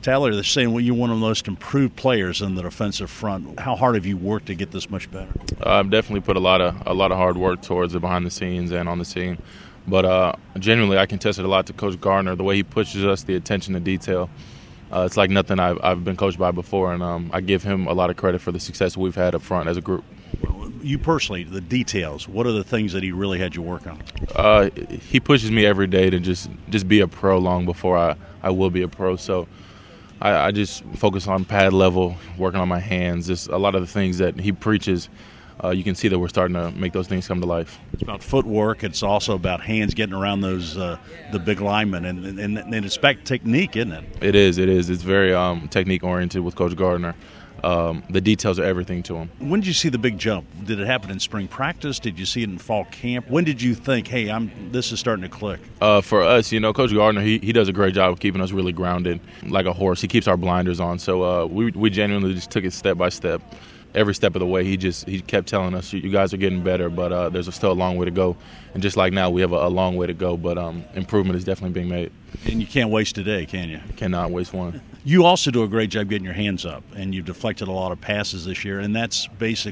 Tyler, they're saying, well, you're one of the most improved players in the defensive front. How hard have you worked to get this much better? I've definitely put a lot of hard work towards it behind the scenes and on the scene. But genuinely, I contest it a lot to Coach Gardner. The way he pushes us, the attention to detail, it's like nothing I've been coached by before, and I give him a lot of credit for the success we've had up front as a group. Well, you personally, the details, what are the things that he really had you work on? He pushes me every day to just be a pro long before I will be a pro. So I just focus on pad level, working on my hands, just a lot of the things that he preaches. You can see that we're starting to make those things come to life. It's about footwork. It's also about hands getting around those the big linemen, and it's back technique, isn't it? It is. It's very technique oriented with Coach Gardner. The details are everything to him. When did you see the big jump? Did it happen in spring practice? Did you see it in fall camp? When did you think, hey, this is starting to click? For us, Coach Gardner, he does a great job of keeping us really grounded like a horse. He keeps our blinders on. So we genuinely just took it step by step. Every step of the way, he kept telling us, you guys are getting better, but there's still a long way to go. And just like now, we have a long way to go, but improvement is definitely being made. And you can't waste a day, can you? Cannot waste one. You also do a great job getting your hands up, and you've deflected a lot of passes this year, and that's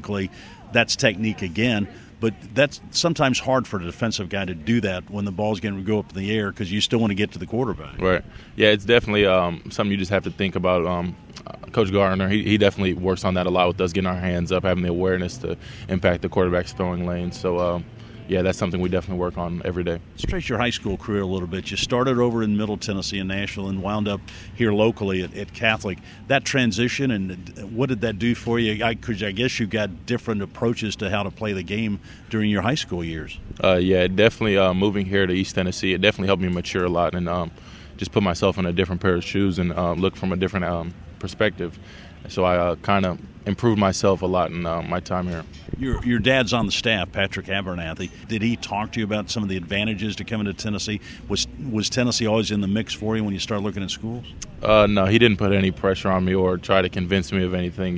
technique again. But that's sometimes hard for a defensive guy to do that when the ball's going to go up in the air because you still want to get to the quarterback. Right. Yeah, it's definitely something you just have to think about. Coach Gardner, he definitely works on that a lot with us getting our hands up, having the awareness to impact the quarterback's throwing lane. So, yeah, that's something we definitely work on every day. Let's trace your high school career a little bit. You started over in Middle Tennessee in Nashville and wound up here locally at Catholic. That transition, and what did that do for you? Because I guess you got different approaches to how to play the game during your high school years. Yeah, definitely moving here to East Tennessee, it definitely helped me mature a lot and just put myself in a different pair of shoes and look from a different perspective. So I kind of improved myself a lot in my time here. Your dad's on the staff, Patrick Abernathy. Did he talk to you about some of the advantages to coming to Tennessee? Was Tennessee always in the mix for you when you started looking at schools? No, he didn't put any pressure on me or try to convince me of anything.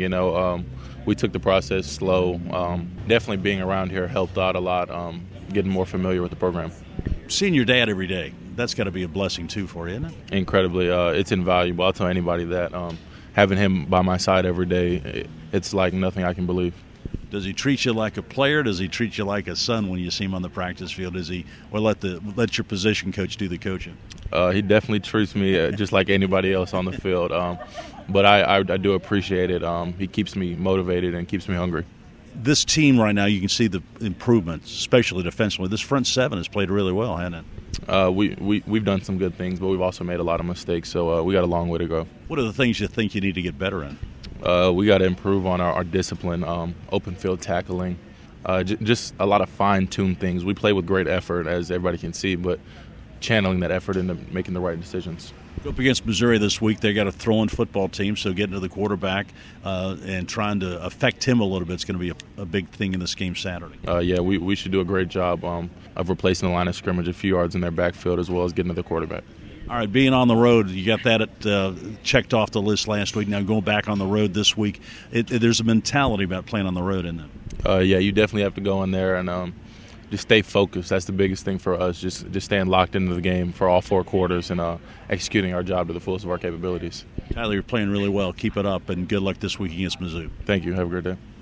We took the process slow. Definitely being around here helped out a lot, getting more familiar with the program. Seeing your dad every day, that's got to be a blessing too for you, isn't it? Incredibly. It's invaluable. I'll tell anybody that. Having him by my side every day, it's like nothing I can believe. Does he treat you like a player? Does he treat you like a son when you see him on the practice field? Does he, or let your position coach do the coaching? He definitely treats me just like anybody else on the field. But I do appreciate it. He keeps me motivated and keeps me hungry. This team right now, you can see the improvements, especially defensively. This front seven has played really well, hasn't it? We've done some good things, but we've also made a lot of mistakes, so we got a long way to go. What are the things you think you need to get better in? We got to improve on our discipline, open field tackling, just a lot of fine-tuned things. We play with great effort, as everybody can see, but channeling that effort into making the right decisions. Go up against Missouri this week. They got a throwing football team, so getting to the quarterback and trying to affect him a little bit is going to be a big thing in this game Saturday. Yeah, we should do a great job of replacing the line of scrimmage a few yards in their backfield as well as getting to the quarterback. All right, being on the road, you got that checked off the list last week. Now going back on the road this week, there's a mentality about playing on the road, isn't it? Yeah, you definitely have to go in there and just stay focused. That's the biggest thing for us, just staying locked into the game for all four quarters and executing our job to the fullest of our capabilities. Tyler, you're playing really well. Keep it up, and good luck this week against Mizzou. Thank you. Have a great day.